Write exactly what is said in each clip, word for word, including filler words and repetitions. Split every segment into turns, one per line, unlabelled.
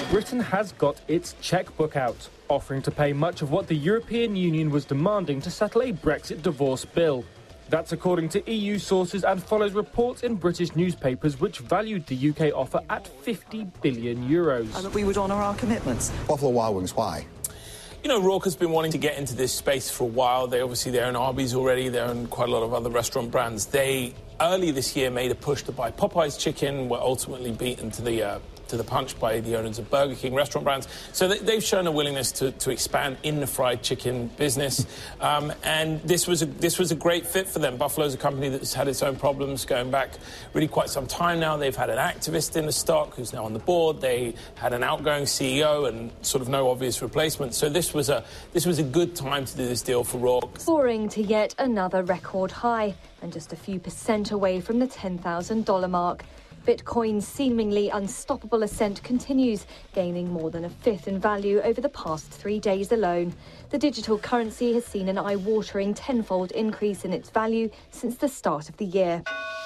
Britain has got its chequebook out, offering to pay much of what the European Union was demanding to settle a Brexit divorce bill. That's according to E U sources and follows reports in British newspapers which valued the U K offer at fifty billion euros.
And that we would honour our commitments.
Buffalo Wild Wings, why?
You know, Rourke has been wanting to get into this space for a while. They obviously, they own Arby's already. They own quite a lot of other restaurant brands. They, early this year, made a push to buy Popeye's chicken, were ultimately beaten to the... Uh, to the punch by the owners of Burger King restaurant brands. So they, they've shown a willingness to, to expand in the fried chicken business. Um, and this was, a, this was a great fit for them. Buffalo's a company that's had its own problems going back really quite some time now. They've had an activist in the stock who's now on the board. They had an outgoing C E O and sort of no obvious replacement. So this was a, this was a good time to do this deal for Rourke.
Soaring to yet another record high and just a few percent away from the ten thousand dollars mark. Bitcoin's seemingly unstoppable ascent continues, gaining more than a fifth in value over the past three days alone. The digital currency has seen an eye-watering tenfold increase in its value since the start of the year.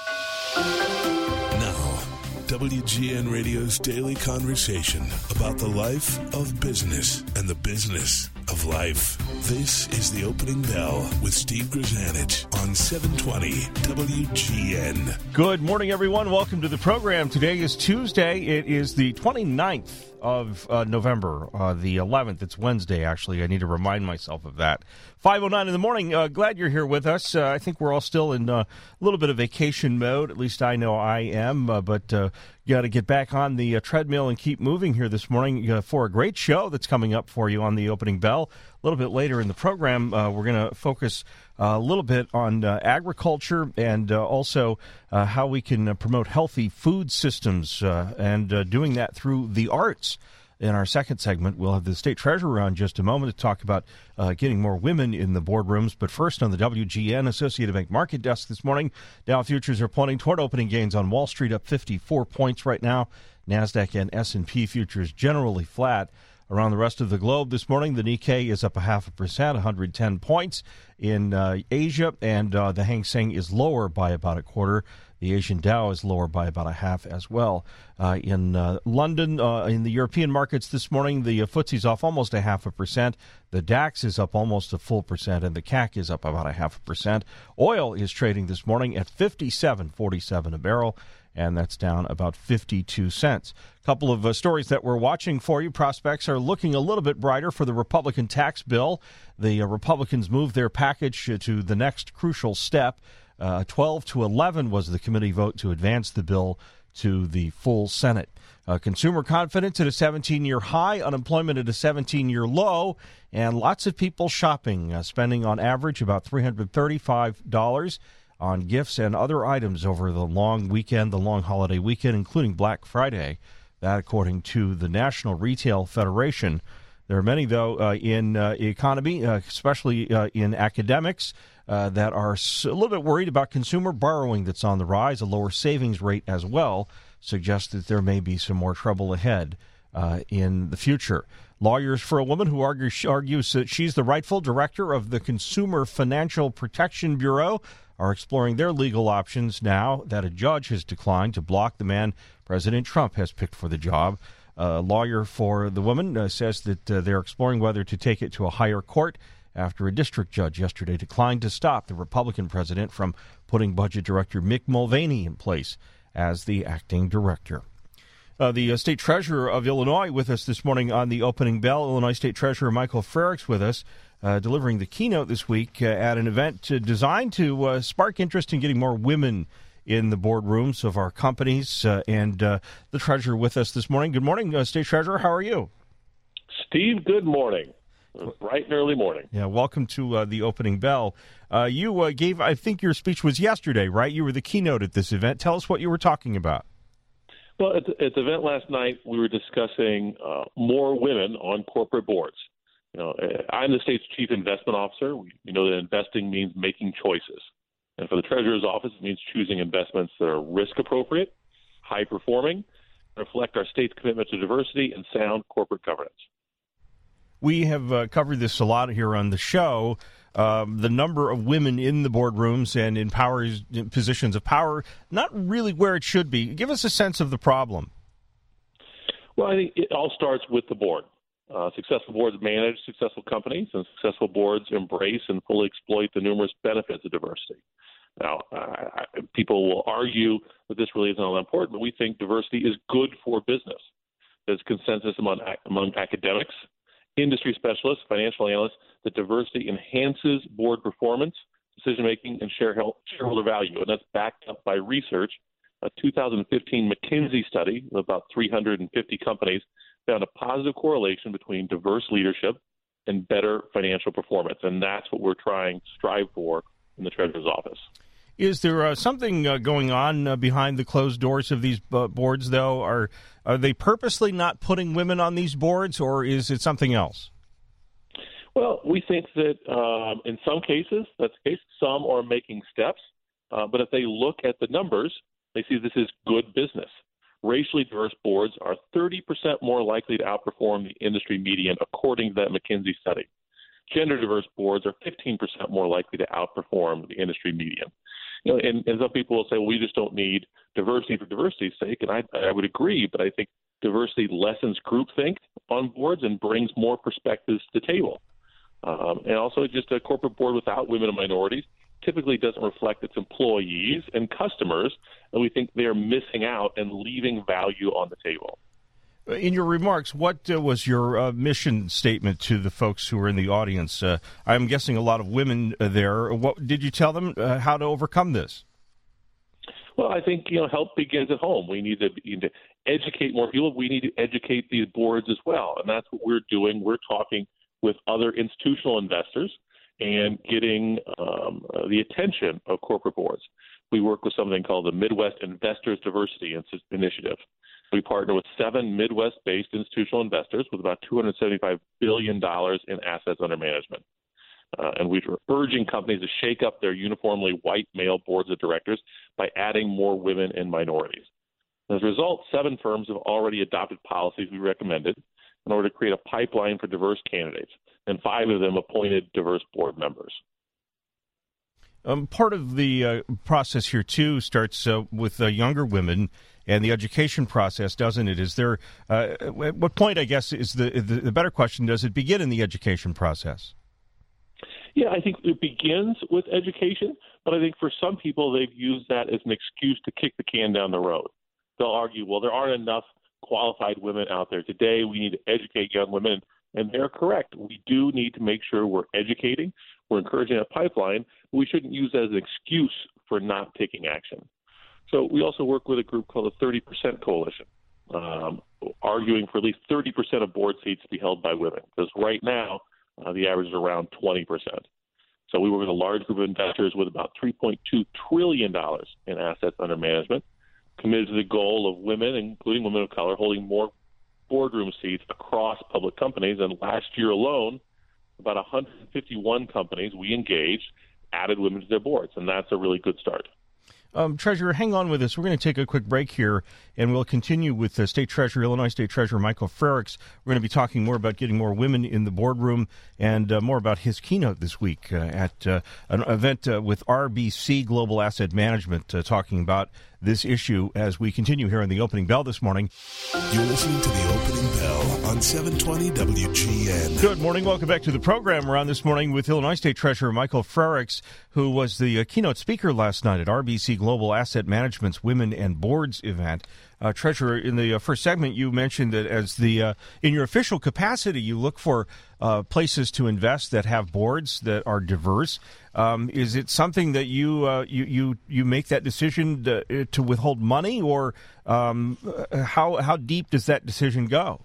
Now, W G N Radio's daily conversation about the life of business and the business of life. This is The Opening Bell with Steve Grzanich on seven twenty W G N.
Good morning, everyone. Welcome to the program. Today is Tuesday. It is the twenty-ninth of uh, November, uh, the eleventh. It's Wednesday, actually. I need to remind myself of that. five oh nine in the morning. Uh, glad you're here with us. Uh, I think we're all still in uh, a little bit of vacation mode. At least I know I am. Uh, but uh, you got to get back on the uh, treadmill and keep moving here this morning uh, for a great show that's coming up for you on the Opening Bell. A little bit later in the program, uh, we're going to focus uh, a little bit on uh, agriculture and uh, also uh, how we can uh, promote healthy food systems uh, and uh, doing that through the arts. In our second segment, we'll have the state treasurer on just a moment to talk about uh, getting more women in the boardrooms. But first, on the W G N Associated Bank market desk this morning, Dow futures are pointing toward opening gains on Wall Street, up fifty-four points right now. NASDAQ and S and P futures generally flat. Around the rest of the globe this morning, the Nikkei is up a half a percent, one hundred ten points in uh, Asia, and uh, the Hang Seng is lower by about a quarter. The Asian Dow is lower by about a half as well. Uh, in uh, London, uh, in the European markets this morning, the uh, F T S E's off almost a half a percent. The DAX is up almost a full percent, and the C A C is up about a half a percent. Oil is trading this morning at fifty-seven forty-seven a barrel, and that's down about fifty-two cents. A couple of uh, stories that we're watching for you. Prospects are looking a little bit brighter for the Republican tax bill. The uh, Republicans moved their package to the next crucial step. Uh, twelve to eleven was the committee vote to advance the bill to the full Senate. Uh, consumer confidence at a seventeen-year high, unemployment at a seventeen-year low, and lots of people shopping, uh, spending on average about three hundred thirty-five dollars on gifts and other items over the long weekend, the long holiday weekend, including Black Friday. That, according to the National Retail Federation. There are many, though, uh, in uh, economy, uh, especially uh, in academics, uh, that are a little bit worried about consumer borrowing that's on the rise. A lower savings rate as well suggests that there may be some more trouble ahead uh, in the future. Lawyers for a Woman, who argues, argues that she's the rightful director of the Consumer Financial Protection Bureau, are exploring their legal options now that a judge has declined to block the man President Trump has picked for the job. A lawyer for the woman uh, says that uh, they're exploring whether to take it to a higher court after a district judge yesterday declined to stop the Republican president from putting Budget Director Mick Mulvaney in place as the acting director. Uh, the uh, State Treasurer of Illinois with us this morning on the Opening Bell. Illinois State Treasurer Michael Frerichs with us, uh, delivering the keynote this week uh, at an event uh, designed to uh, spark interest in getting more women in the boardrooms of our companies. Uh, and uh, the Treasurer with us this morning. Good morning, uh, State Treasurer. How are you?
Steve, good morning. Bright and early morning.
Yeah, welcome to uh, the Opening Bell. Uh, you uh, gave, I think your speech was yesterday, right? You were the keynote at this event. Tell us what you were talking about.
Well, at the, at the event last night, we were discussing uh, more women on corporate boards. You know, I'm the state's chief investment officer. We, we know that investing means making choices. And for the Treasurer's office, it means choosing investments that are risk-appropriate, high-performing, reflect our state's commitment to diversity and sound corporate governance.
We have uh, covered this a lot here on the show. Um, the number of women in the boardrooms and in power in positions of power, not really where it should be. Give us a sense of the problem.
Well, I think it all starts with the board. Uh, successful boards manage successful companies, and successful boards embrace and fully exploit the numerous benefits of diversity. Now, uh, people will argue that this really isn't all that important, but we think diversity is good for business. There's consensus among, among academics, industry specialists, financial analysts, that diversity enhances board performance, decision-making, and shareholder value, and that's backed up by research. A two thousand fifteen McKinsey study of about three hundred fifty companies found a positive correlation between diverse leadership and better financial performance, and that's what we're trying to strive for in the Treasurer's office.
Is there uh, something uh, going on uh, behind the closed doors of these uh, boards, though? Are are they purposely not putting women on these boards, or is it something else?
Well, we think that um, in some cases, that's the case. Some are making steps, uh, but if they look at the numbers, they see this is good business. Racially diverse boards are thirty percent more likely to outperform the industry median, according to that McKinsey study. Gender diverse boards are fifteen percent more likely to outperform the industry median. You know, and, and some people will say, well, we just don't need diversity for diversity's sake, and I, I would agree, but I think diversity lessens groupthink on boards and brings more perspectives to the table. Um, and also, just a corporate board without women and minorities typically doesn't reflect its employees and customers, and we think they're missing out and leaving value on the table.
In your remarks, what uh, was your uh, mission statement to the folks who were in the audience? Uh, I'm guessing a lot of women uh, there. What did you tell them uh, how to overcome this?
Well, I think, you know, help begins at home. We need to, we need to educate more people. We need to educate these boards as well, and that's what we're doing. We're talking with other institutional investors and getting um, uh, the attention of corporate boards. We work with something called the Midwest Investors Diversity Initiative. We partner with seven Midwest-based institutional investors with about two hundred seventy-five billion dollars in assets under management. Uh, and we're urging companies to shake up their uniformly white male boards of directors by adding more women and minorities. As a result, seven firms have already adopted policies we recommended in order to create a pipeline for diverse candidates, and five of them appointed diverse board members.
Um, part of the uh, process here, too, starts uh, with uh, younger women and the education process, doesn't it? Is there, uh, at what point, I guess, is the, the the better question, does it begin in the education process?
Yeah, I think it begins with education, but I think for some people, they've used that as an excuse to kick the can down the road. They'll argue, well, there aren't enough qualified women out there today. We need to educate young women. And they're correct. We do need to make sure we're educating, we're encouraging a pipeline. But we shouldn't use that as an excuse for not taking action. So we also work with a group called the thirty percent Coalition, um, arguing for at least thirty percent of board seats to be held by women, because right now uh, the average is around twenty percent. So we work with a large group of investors with about three point two trillion dollars in assets under management, committed to the goal of women, including women of color, holding more boardroom seats across public companies. And last year alone, about one hundred fifty-one companies we engaged added women to their boards, and that's a really good start.
Um, Treasurer, hang on with us. We're going to take a quick break here, and we'll continue with uh, State Treasurer, Illinois State Treasurer Michael Frerichs. We're going to be talking more about getting more women in the boardroom and uh, more about his keynote this week uh, at uh, an event uh, with R B C Global Asset Management, uh, talking about this issue as we continue here on the Opening Bell this morning.
You're listening to the Opening Bell on seven twenty W G N.
Good morning. Welcome back to the program. We're on this morning with Illinois State Treasurer Michael Frerichs, who was the uh, keynote speaker last night at R B C Global Asset Management's Women and Boards event. Uh, Treasurer, in the uh, first segment, you mentioned that as the uh, in your official capacity, you look for uh, places to invest that have boards that are diverse. Um, is it something that you uh, you, you you make that decision to, to withhold money, or um, how how deep does that decision go?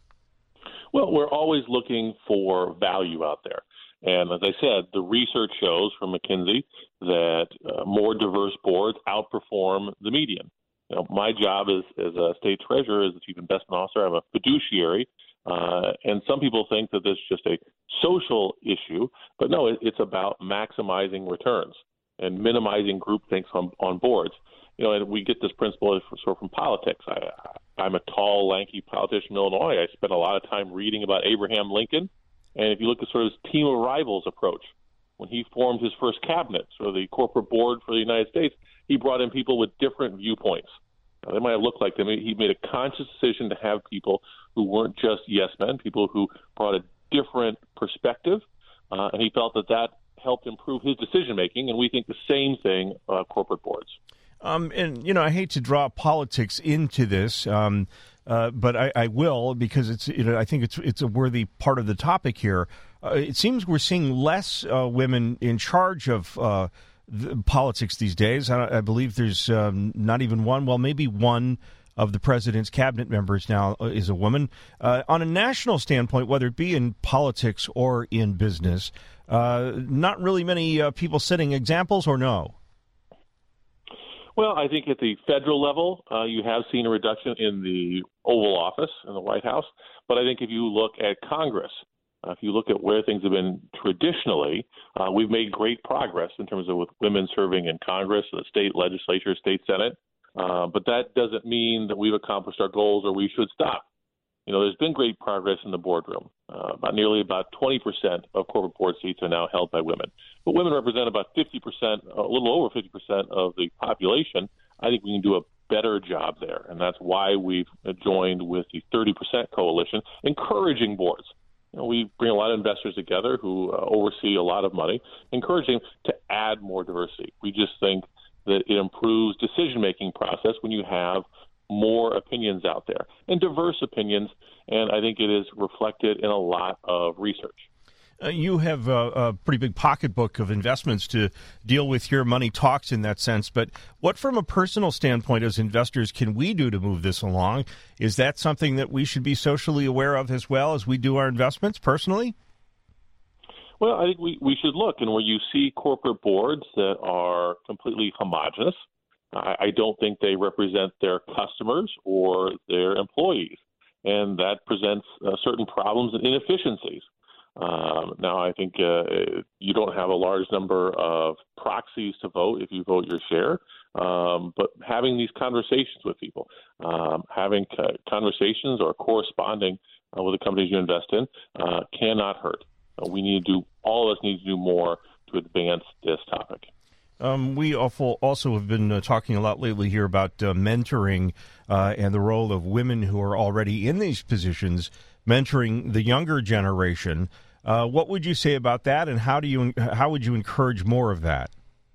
Well, we're always looking for value out there. And as I said, the research shows from McKinsey that uh, more diverse boards outperform the median. You know, my job as, as a state treasurer, as the chief investment officer, I'm a fiduciary. Uh, and some people think that this is just a social issue. But no, it, it's about maximizing returns and minimizing groupthink on, on boards. You know, and we get this principle sort of from politics. I, I'm a tall, lanky politician in Illinois. I spent a lot of time reading about Abraham Lincoln. And if you look at sort of his team of rivals approach, when he formed his first cabinet, sort of the corporate board for the United States, he brought in people with different viewpoints. Now, they might have looked like them. He made a conscious decision to have people who weren't just yes men, people who brought a different perspective, uh, and he felt that that helped improve his decision making. And we think the same thing uh, corporate boards.
Um, and you know, I hate to draw politics into this, um, uh, but I, I will because it's you know I think it's it's a worthy part of the topic here. Uh, it seems we're seeing less uh, women in charge of uh, the politics these days. I, I believe there's um, not even one. Well, maybe one of the president's cabinet members now is a woman. Uh, on a national standpoint, whether it be in politics or in business, uh, not really many uh, people setting examples, or no?
Well, I think at the federal level, uh, you have seen a reduction in the Oval Office in the White House. But I think if you look at Congress, uh, if you look at where things have been traditionally, uh, we've made great progress in terms of with women serving in Congress, the state legislature, state senate. Uh, but that doesn't mean that we've accomplished our goals or we should stop. You know, there's been great progress in the boardroom. Uh, about nearly about twenty percent of corporate board seats are now held by women. But women represent about fifty percent, a little over fifty percent of the population. I think we can do a better job there. And that's why we've joined with the thirty percent coalition, encouraging boards. You know, we bring a lot of investors together who uh, oversee a lot of money, encouraging to add more diversity. We just think that it improves decision-making process when you have more opinions out there and diverse opinions, and I think it is reflected in a lot of research.
Uh, you have a, a pretty big pocketbook of investments to deal with your money talks in that sense, but what from a personal standpoint as investors can we do to move this along? Is that something that we should be socially aware of as well as we do our investments personally?
Well, I think we, we should look, and where you see corporate boards that are completely homogenous, I, I don't think they represent their customers or their employees, and that presents uh, certain problems and inefficiencies. Um, now, I think uh, you don't have a large number of proxies to vote if you vote your share, um, but having these conversations with people, um, having co- conversations or corresponding uh, with the companies you invest in uh, cannot hurt. Uh, we need to do, all of us need to do more to advance this topic.
Um, we also have been uh, talking a lot lately here about uh, mentoring uh, and the role of women who are already in these positions, mentoring the younger generation. Uh, what would you say about that, and how do you how would you encourage more of that?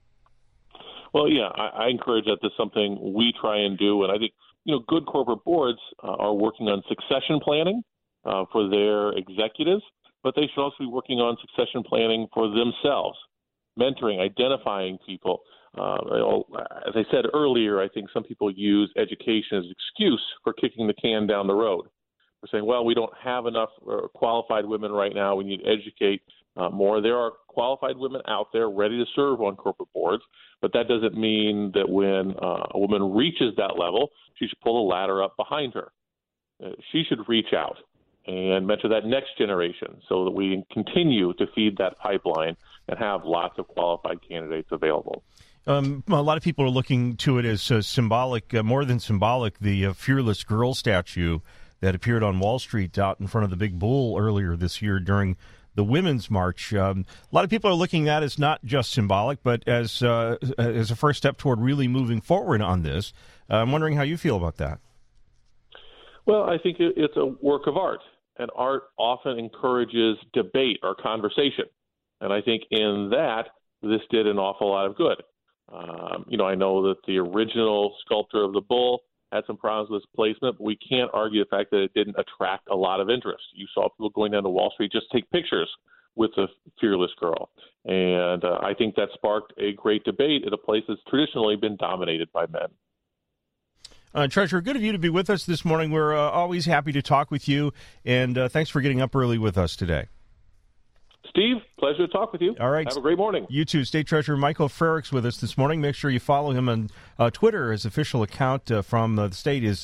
Well, yeah, I, I encourage that. That's something we try and do, and I think you know good corporate boards uh, are working on succession planning uh, for their executives, but they should also be working on succession planning for themselves. Mentoring, identifying people. Uh, you know, as I said earlier, I think some people use education as an excuse for kicking the can down the road. We're saying, well, we don't have enough uh, qualified women right now. We need to educate uh, more. There are qualified women out there ready to serve on corporate boards, but that doesn't mean that when uh, a woman reaches that level, she should pull the ladder up behind her. Uh, she should reach out and mentor that next generation so that we continue to feed that pipeline and have lots of qualified candidates available.
Um, a lot of people are looking to it as uh, symbolic, uh, more than symbolic, the uh, Fearless Girl statue that appeared on Wall Street out in front of the Big Bull earlier this year during the Women's March. Um, a lot of people are looking at it as not just symbolic, but as, uh, as a first step toward really moving forward on this. Uh, I'm wondering how you feel about that.
Well, I think it's a work of art. And art often encourages debate or conversation. And I think in that, this did an awful lot of good. Um, you know, I know that the original sculptor of the bull had some problems with its placement, but we can't argue the fact that it didn't attract a lot of interest. You saw people going down to Wall Street just take pictures with the Fearless Girl. And uh, I think that sparked a great debate at a place that's traditionally been dominated by men.
Uh, Treasurer, good of you to be with us this morning. We're uh, always happy to talk with you, and uh, thanks for getting up early with us today.
Steve, pleasure to talk with you.
All right.
Have a great morning.
You too. State Treasurer Michael Frerichs with us this morning. Make sure you follow him on uh, Twitter. His official account uh, from uh, the state is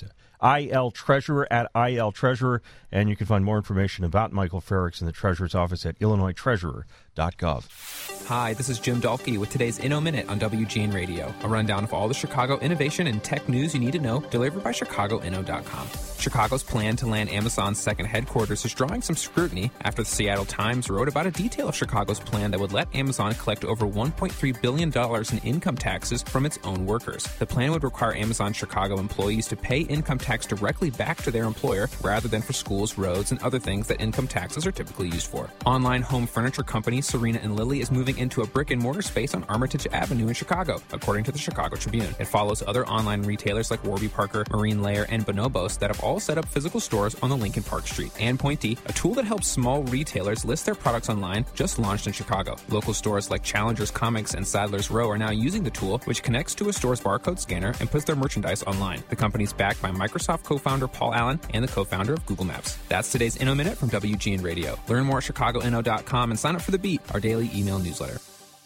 I L Treasurer at I L Treasurer. And you can find more information about Michael Frerichs in the Treasurer's office at illinois treasurer dot gov.
Hi, this is Jim Dalkey with today's Inno Minute on W G N Radio, a rundown of all the Chicago innovation and tech news you need to know, delivered by Chicago Inno dot com. Chicago's plan to land Amazon's second headquarters is drawing some scrutiny after the Seattle Times wrote about a detail of Chicago's plan that would let Amazon collect over one point three billion dollars in income taxes from its own workers. The plan would require Amazon Chicago employees to pay income tax directly back to their employer rather than for schools, roads, and other things that income taxes are typically used for. Online home furniture company Serena and Lily is moving into a brick-and-mortar space on Armitage Avenue in Chicago, according to the Chicago Tribune. It follows other online retailers like Warby Parker, Marine Layer, and Bonobos that have all set up physical stores on the Lincoln Park Street. And Pointy, a tool that helps small retailers list their products online, just launched in Chicago. Local stores like Challengers Comics and Sadler's Row are now using the tool, which connects to a store's barcode scanner and puts their merchandise online. The company's backed by Microsoft co-founder Paul Allen and the co-founder of Google Maps. That's today's Inno Minute from W G N Radio. Learn more at chicago inno dot com and sign up for The Beat, our daily email newsletter.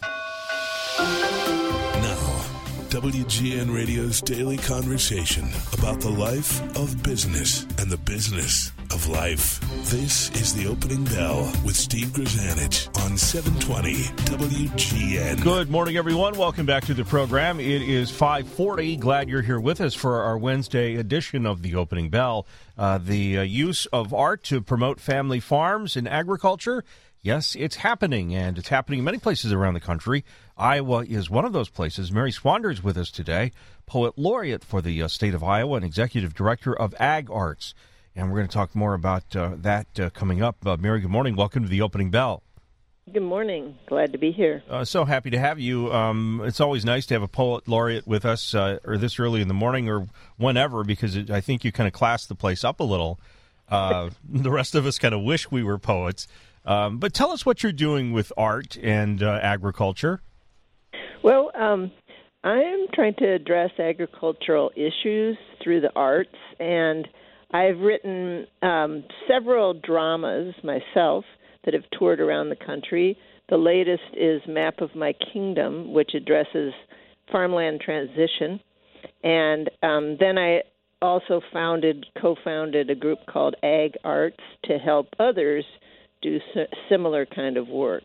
Now, W G N Radio's daily conversation about the life of business and the business of life. This is the Opening Bell with Steve Grzanich on seven twenty W G N.
Good morning, everyone. Welcome back to the program. It is five forty. Glad you're here with us for our Wednesday edition of the Opening Bell. Uh, the uh, use of art to promote family farms and agriculture. Yes, it's happening, and it's happening in many places around the country. Iowa is one of those places. Mary Swander is with us today, poet laureate for the uh, state of Iowa and executive director of Ag Arts. And we're going to talk more about uh, that uh, coming up. Uh, Mary, good morning. Welcome to the Opening Bell.
Good morning. Glad to be here.
Uh, so happy to have you. Um, it's always nice to have a poet laureate with us, uh, or this early in the morning, or whenever, because it, I think you kind of class the place up a little. Uh, the rest of us kind of wish we were poets. Um, but tell us what you're doing with art and uh, agriculture.
Well, um, I'm trying to address agricultural issues through the arts, and I've written um, several dramas myself that have toured around the country. The latest is Map of My Kingdom, which addresses farmland transition. And um, then I also founded, co-founded a group called Ag Arts to help others do similar kind of work.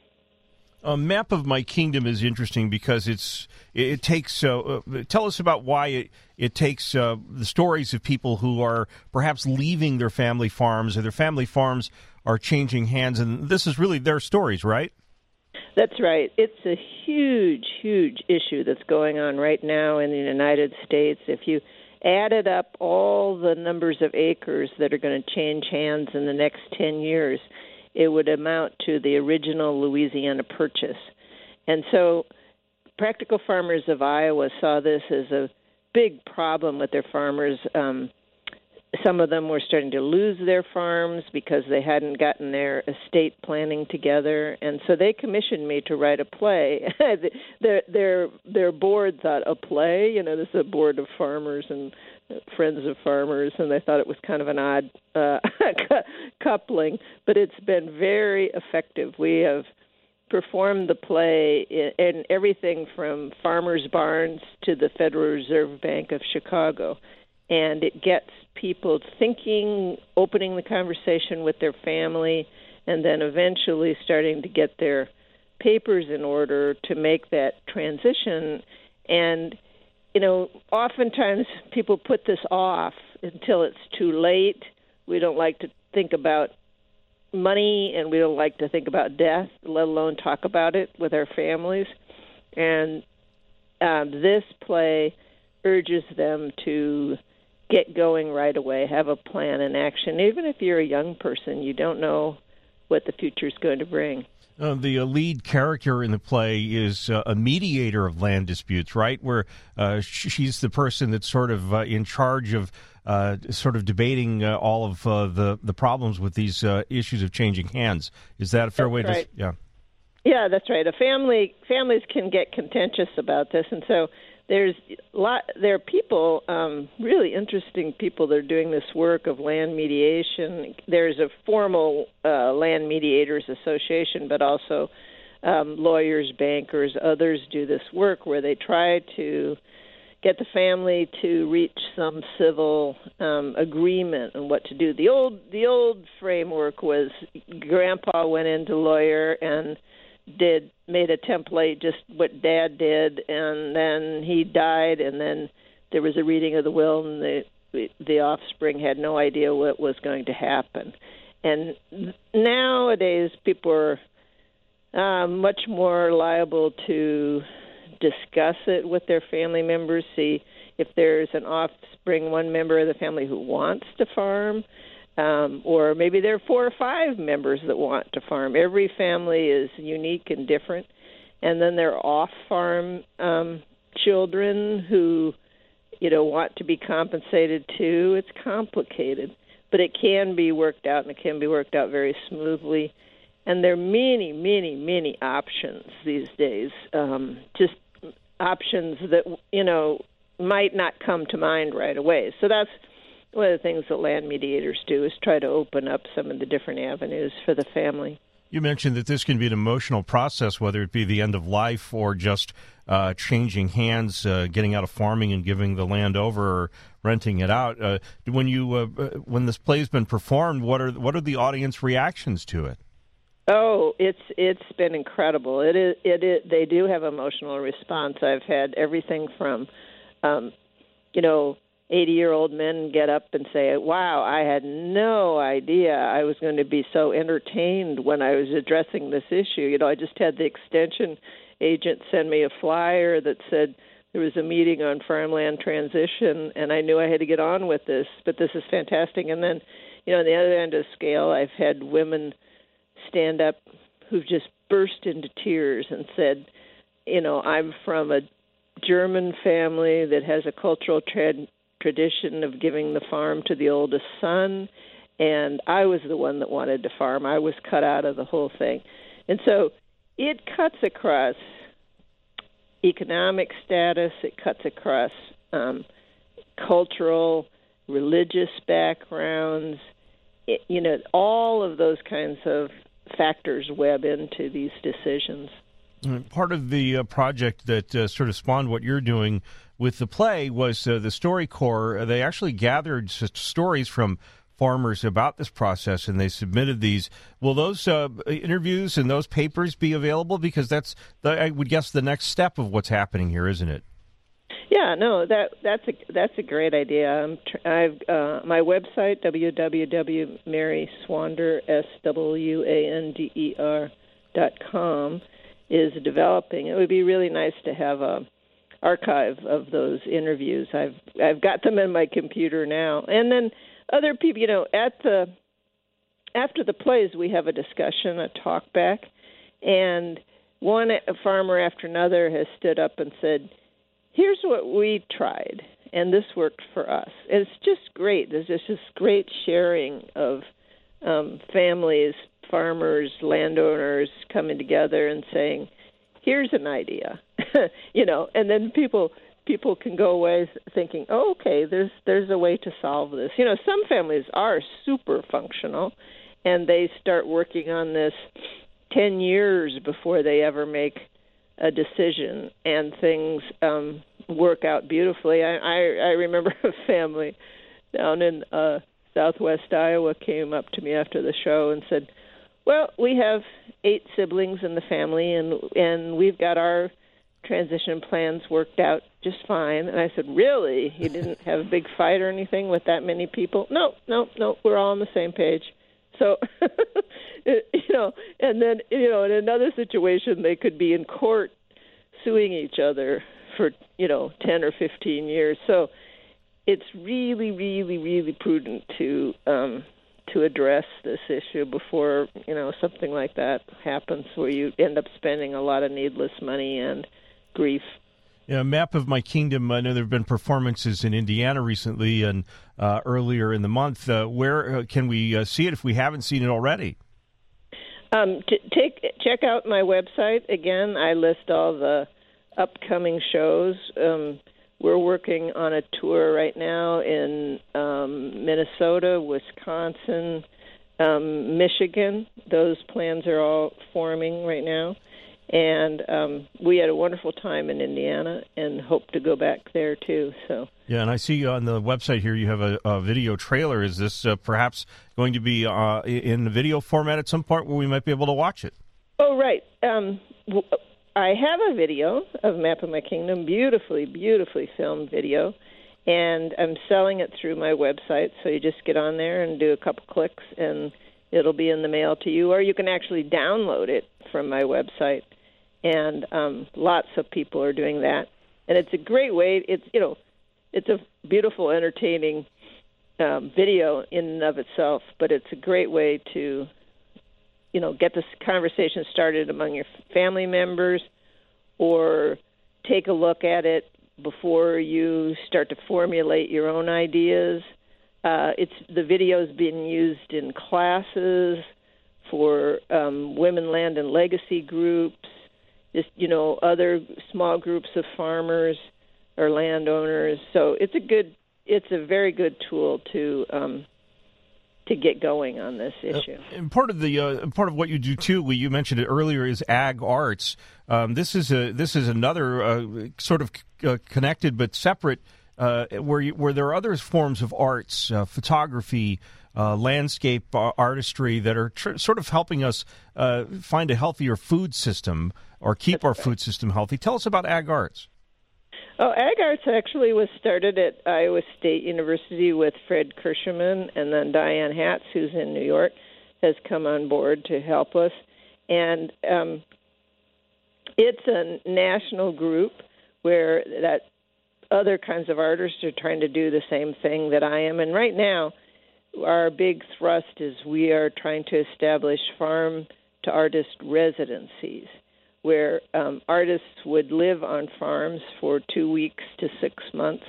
A Map of My Kingdom is interesting because it's it, it takes. Uh, uh, tell us about why it it takes uh, the stories of people who are perhaps leaving their family farms, or their family farms are changing hands, and this is really their stories, right?
That's right. It's a huge, huge issue that's going on right now in the United States. If you added up all the numbers of acres that are going to change hands in the next ten years, it would amount to the original Louisiana Purchase. And so Practical Farmers of Iowa saw this as a big problem with their farmers. Um, some of them were starting to lose their farms because they hadn't gotten their estate planning together, and so they commissioned me to write a play. their their their board thought, a play? You know, this is a board of farmers and friends of farmers, and they thought it was kind of an odd uh, coupling, but it's been very effective. We have performed the play in everything from farmers' barns to the Federal Reserve Bank of Chicago, and it gets people thinking, opening the conversation with their family, and then eventually starting to get their papers in order to make that transition. And you know, oftentimes people put this off until it's too late. We don't like to think about money, and we don't like to think about death, let alone talk about it with our families. And um, this play urges them to get going right away, have a plan and action. Even if you're a young person, you don't know what the future is going to bring.
Uh, the uh, lead character in the play is uh, a mediator of land disputes, right? Where uh, sh- she's the person that's sort of uh, in charge of uh, sort of debating uh, all of uh, the the problems with these uh, issues of changing hands. Is that a fair
that's
way
right.
to? Yeah.
Yeah, that's right. A family families can get contentious about this, and so there's a lot. There are people, um, really interesting people that are doing this work of land mediation. There's a formal uh, Land Mediators Association, but also um, lawyers, bankers, others do this work where they try to get the family to reach some civil um, agreement on what to do. The old the old framework was Grandpa went into lawyer and did made a template, just what Dad did, and then he died, and then there was a reading of the will, and the the offspring had no idea what was going to happen. And nowadays, people are uh, much more liable to discuss it with their family members, see if there's an offspring, one member of the family who wants to farm, um, or maybe there are four or five members that want to farm. Every family is unique and different. And then there are off-farm um, children who, you know, want to be compensated too. It's complicated, but it can be worked out, and it can be worked out very smoothly. And there are many, many, many options these days, um, just options that, you know, might not come to mind right away. So that's one of the things that land mediators do, is try to open up some of the different avenues for the family.
You mentioned that this can be an emotional process, whether it be the end of life or just uh, changing hands, uh, getting out of farming and giving the land over, or renting it out. Uh, when you uh, when this play's been performed, what are what are the audience reactions to it?
Oh, it's it's been incredible. It is it is they do have emotional response. I've had everything from, um, you know, eighty-year-old men get up and say, wow, I had no idea I was going to be so entertained when I was addressing this issue. You know, I just had the extension agent send me a flyer that said there was a meeting on farmland transition, and I knew I had to get on with this, but this is fantastic. And then, you know, on the other end of the scale, I've had women stand up who've just burst into tears and said, you know, I'm from a German family that has a cultural trad- tradition of giving the farm to the oldest son, and I was the one that wanted to farm. I was cut out of the whole thing. And so it cuts across economic status, it cuts across um, cultural, religious backgrounds, it, you know, all of those kinds of factors web into these decisions.
Part of the uh, project that uh, sort of spawned what you're doing with the play was uh, the StoryCorps. They actually gathered s- stories from farmers about this process, and they submitted these. Will those uh, interviews and those papers be available? Because that's, the, I would guess, the next step of what's happening here, isn't it?
Yeah, no, that that's a that's a great idea. I'm tr- I've uh, my website w w w dot mary swander s w a n d e r dot com is developing. It would be really nice to have a archive of those interviews. I've I've got them in my computer now, and then other people. You know, at the after the plays, we have a discussion, a talk back, and one farmer after another has stood up and said, here's what we tried, and this worked for us. It's just great. There's just this great sharing of um, families, farmers, landowners coming together and saying, here's an idea, you know, and then people people can go away thinking, oh, okay, there's there's a way to solve this. You know, some families are super functional, and they start working on this ten years before they ever make a decision, and things um, work out beautifully. I, I, I remember a family down in uh, southwest Iowa came up to me after the show and said, well, we have eight siblings in the family, and and we've got our transition plans worked out just fine. And I said, really? You didn't have a big fight or anything with that many people? No, no, no, we're all on the same page. So, you know, and then, you know, in another situation, they could be in court suing each other for, you know, ten or fifteen years. So it's really, really, really prudent to um, to address this issue before, you know, something like that happens where you end up spending a lot of needless money and grief.
Yeah, Map of My Kingdom. I know there have been performances in Indiana recently and uh, earlier in the month. Uh, where uh, can we uh, see it if we haven't seen it already?
Um, t- take check out my website. Again, I list all the upcoming shows. Um, we're working on a tour right now in um, Minnesota, Wisconsin, um, Michigan. Those plans are all forming right now. And um, we had a wonderful time in Indiana and hope to go back there, too. So
yeah, and I see on the website here you have a, a video trailer. Is this uh, perhaps going to be uh, in the video format at some point where we might be able to watch it?
Oh, right. Um, I have a video of Map of My Kingdom, beautifully, beautifully filmed video, and I'm selling it through my website. So you just get on there and do a couple clicks, and it'll be in the mail to you, or you can actually download it from my website. And um, lots of people are doing that, and it's a great way. It's you know, it's a beautiful, entertaining um, video in and of itself, but it's a great way to, you know, get this conversation started among your family members, or take a look at it before you start to formulate your own ideas. Uh, it's the video is being used in classes for um, women, land, and legacy groups. Just, you know, other small groups of farmers or landowners. So it's a good, it's a very good tool to um, to get going on this issue.
Uh, and part of the uh, part of what you do too, you mentioned it earlier, is Ag Arts. Um, this is a this is another uh, sort of uh, connected but separate, uh, where you, where there are other forms of arts, uh, photography. Uh, landscape uh, artistry that are tr- sort of helping us uh, find a healthier food system or keep
That's
our
right.
food system healthy. Tell us about Ag Arts.
Oh, Ag Arts actually was started at Iowa State University with Fred Kirscherman, and then Diane Hatz, who's in New York, has come on board to help us. And um, it's a national group where that other kinds of artists are trying to do the same thing that I am. And right now, our big thrust is we are trying to establish farm-to-artist residencies where um, artists would live on farms for two weeks to six months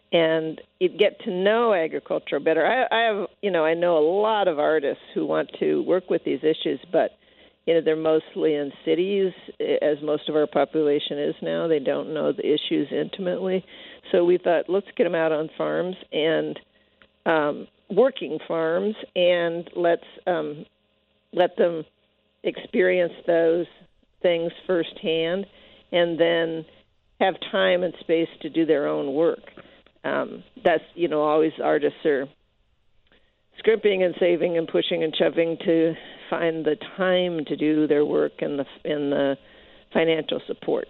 and you'd get to know agriculture better. I, I have, you know, I know a lot of artists who want to work with these issues, but, you know, they're mostly in cities, as most of our population is now. They don't know the issues intimately. So we thought, let's get them out on farms and um, working farms, and let's um, let them experience those things firsthand, and then have time and space to do their own work. Um, that's, you know, always artists are scrimping and saving and pushing and shoving to find the time to do their work and the and the financial support.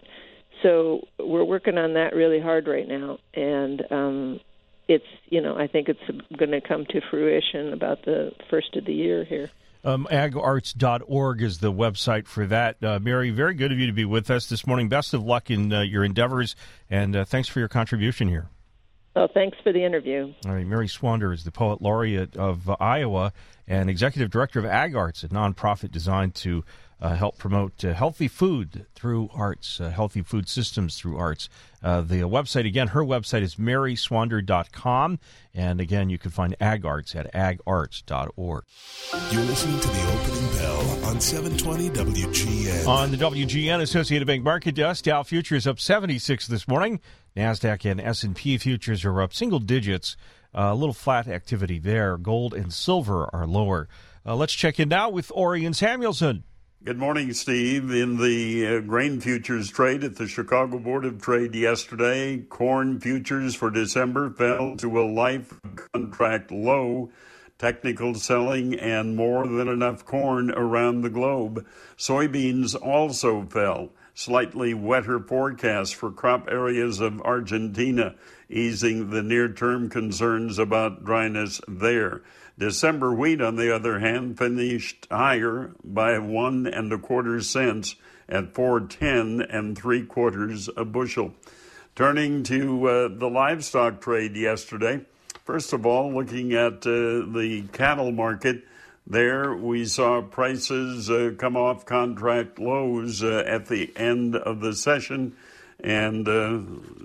So we're working on that really hard right now, and um, it's, you know, I think it's going to come to fruition about the first of the year here.
Um, ag arts dot org is the website for that. Uh, Mary, very good of you to be with us this morning. Best of luck in uh, your endeavors, and uh, thanks for your contribution here.
Well, thanks for the interview.
All right, Mary Swander is the Poet Laureate of uh, Iowa and Executive Director of Ag Arts, a nonprofit designed to uh, help promote uh, healthy food through arts, uh, healthy food systems through arts. Uh, the website, again, her website is mary swander dot com, and again, you can find Ag Arts at ag arts dot org.
You're listening to the opening bell on seven twenty W G N.
On the W G N Associated Bank Market Desk, Dow futures up seventy-six this morning. NASDAQ and S and P futures are up single digits. Uh, a little flat activity there. Gold and silver are lower. Uh, let's check in now with Orion Samuelson.
Good morning, Steve. In the uh, grain futures trade at the Chicago Board of Trade yesterday, corn futures for December fell to a life contract low. Technical selling and more than enough corn around the globe. Soybeans also fell. Slightly wetter forecast for crop areas of Argentina, easing the near-term concerns about dryness there. December wheat, on the other hand, finished higher by one and a quarter cents at four ten and three quarters a bushel. Turning to uh, the livestock trade yesterday, first of all, looking at uh, the cattle market, there we saw prices uh, come off contract lows uh, at the end of the session, and uh,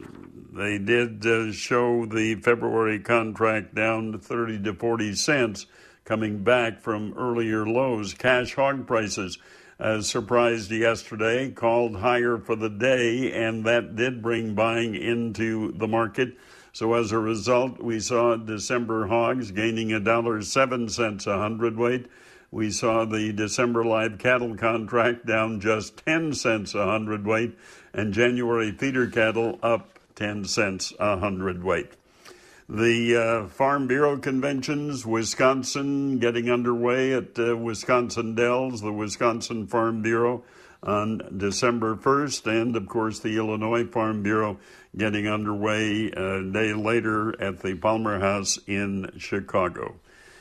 they did uh, show the February contract down to thirty to forty cents, coming back from earlier lows. Cash hog prices uh, surprised yesterday, called higher for the day, and that did bring buying into the market. So as a result, we saw December hogs gaining one dollar and seven cents a hundredweight. We saw the December live cattle contract down just ten cents a hundredweight, and January feeder cattle up ten cents a hundredweight. The uh, Farm Bureau conventions, Wisconsin getting underway at uh, Wisconsin Dells, the Wisconsin Farm Bureau on December first, and of course the Illinois Farm Bureau getting underway a day later at the Palmer House in Chicago.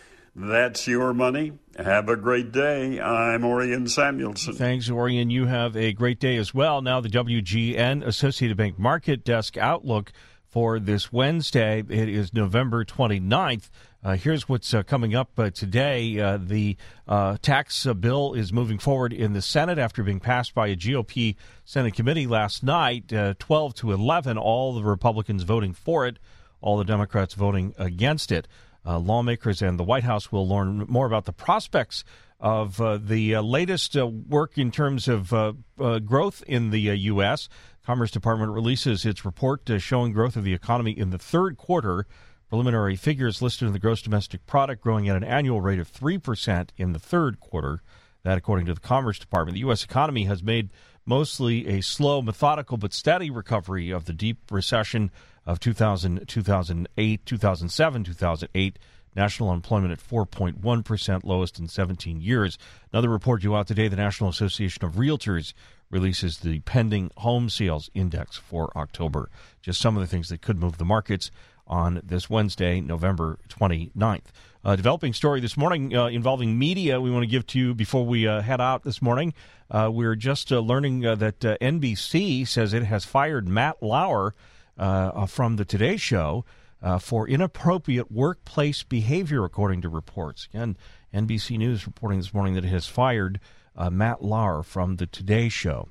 That's your money. Have a great day. I'm Orion Samuelson.
Thanks, Orion. You have a great day as well. Now the W G N Associated Bank Market Desk Outlook for this Wednesday. It is November twenty-ninth. Uh, here's what's uh, coming up uh, today. Uh, the uh, tax uh, bill is moving forward in the Senate after being passed by a G O P Senate committee last night, uh, twelve to eleven, all the Republicans voting for it, all the Democrats voting against it. Uh, lawmakers and the White House will learn more about the prospects of uh, the uh, latest uh, work in terms of uh, uh, growth in the uh, U S. Commerce Department releases its report uh, showing growth of the economy in the third quarter. Preliminary figures listed in the gross domestic product growing at an annual rate of three percent in the third quarter. That, according to the Commerce Department. The U S economy has made mostly a slow, methodical, but steady recovery of the deep recession of two thousand, two thousand eight, two thousand seven, two thousand eight. National unemployment at four point one percent, lowest in seventeen years. Another report due out today, the National Association of Realtors releases the pending home sales index for October. Just some of the things that could move the markets on this Wednesday, November twenty-ninth. A developing story this morning uh, involving media we want to give to you before we uh, head out this morning. Uh, we're just uh, learning uh, that uh, N B C says it has fired Matt Lauer uh, from the Today Show uh, for inappropriate workplace behavior, according to reports. Again, N B C News reporting this morning that it has fired uh, Matt Lauer from the Today Show.